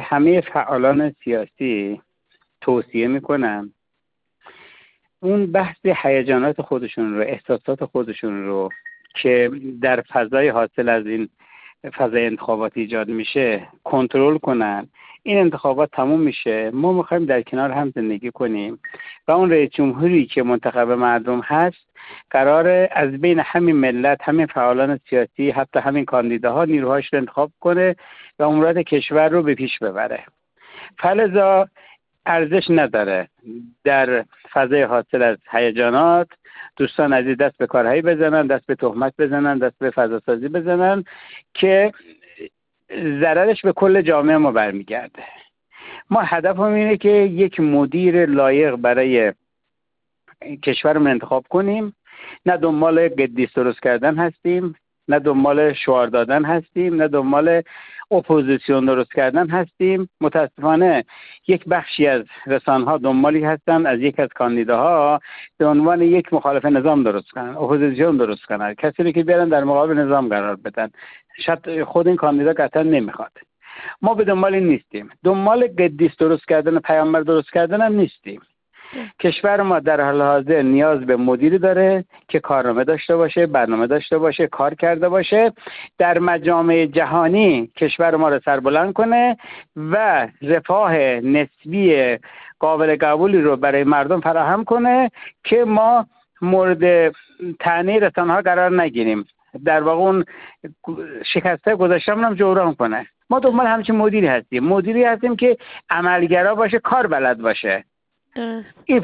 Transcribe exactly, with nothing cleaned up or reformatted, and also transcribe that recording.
همه فعالان سیاسی توصیه میکنم اون بحث هیجانات خودشون رو، احساسات خودشون رو که در فضای حاصل از این فضای انتخابات ایجاد میشه کنترل کنن. این انتخابات تموم میشه، ما میخوایم در کنار هم زندگی کنیم و اون رئیس جمهوری که منتخب مردم هست قراره از بین همین ملت، همین فعالان سیاسی، حتی همین کاندیداها نیروهاش رو انتخاب کنه و امورات کشور رو به پیش ببره. فلذا ارزش نداره در فضای حاصل از هیجانات دوستان عزیز دست به کارهایی بزنن، دست به تهمت بزنن، دست به فضا سازی بزنن که ضررش به کل جامعه ما برمیگرده. ما هدفمون اینه که یک مدیر لایق برای کشورمون انتخاب کنیم، نه دنبال قدیس درست کردن هستیم، نه دنبال شعار دادن هستیم، نه دنبال اپوزیسیون درست کردن هستیم. متاسفانه یک بخشی از رسانه‌ها دنبالی هستن از یک از کاندیداها به عنوان یک مخالف نظام درست کنن، اپوزیسیون درست کنن، کسی که بیارن در مقابل نظام قرار بدن. شاید خود این کاندیدا قطعا نمیخواد. ما به دنبال این نیستیم، دنبال قدیس درست کردن، پیامبر درست کردن هم نیستیم. کشور ما در حال حاضر نیاز به مدیری داره که کارنامه داشته باشه، برنامه داشته باشه، کار کرده باشه، در مجامع جهانی کشور ما رو سربلند کنه و رفاه نسبی قابل قبولی رو برای مردم فراهم کنه که ما مورد طعنه رسانه‌ها قرار نگیریم. در واقع اون شکسته گذاشتمون هم جبران کنه. ما دنبال همچین مدیری هستیم، مدیری هستیم که عملگرا باشه، کار بلد باشه. این